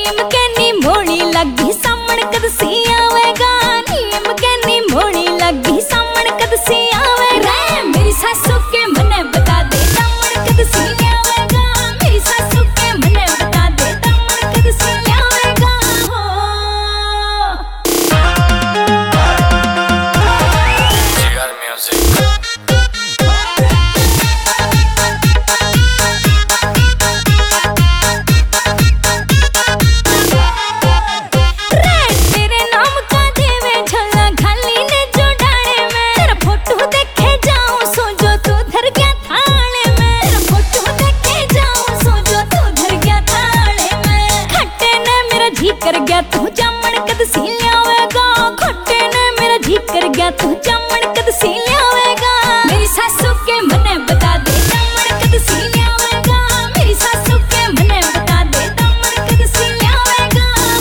नीम कहनी मोड़ी लगी सामण कद सी आवेगा। नीम कहनी मोड़ी लगी सामण कद सी आवेगा। मेरी सासू के मने बता दे सामण कद सी आवेगा। मेरी सासू के मने बता दे सामण कद सी आवेगा। कर गया तू जामण कद सी लियावेगा। खट्टे ने मेरा जी कर गया तू जामण कद सी लियावेगा। मेरी सासू के मने बता दे जामण कद सी लियावेगा। मेरी सासू के मने बता दे जामण कद सी लियावेगा।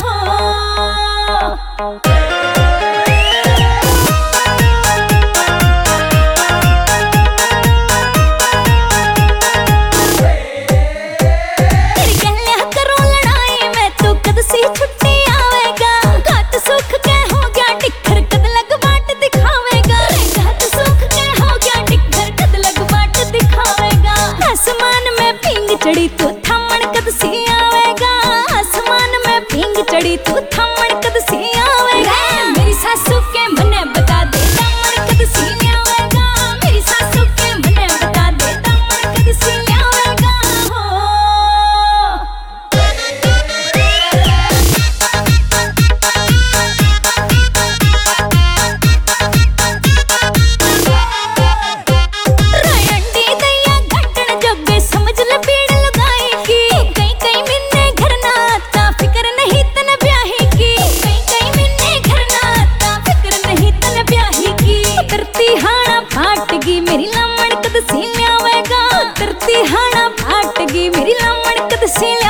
चढ़ी तू थामण कद सी आवेगा। आसमान में पींग चढ़ी तू थामण कद सी आवेगा। मेरी सासू के मने बता दे थामण कद सी आवेगा। मेरी सासू के मने बता दे थामण कद सी आवेगा। रयंडी दैया घटन जोगे समझ ले मेरी लामण कद सी लियावेगा। तरती हाना फाट गई मेरी लामण कद सी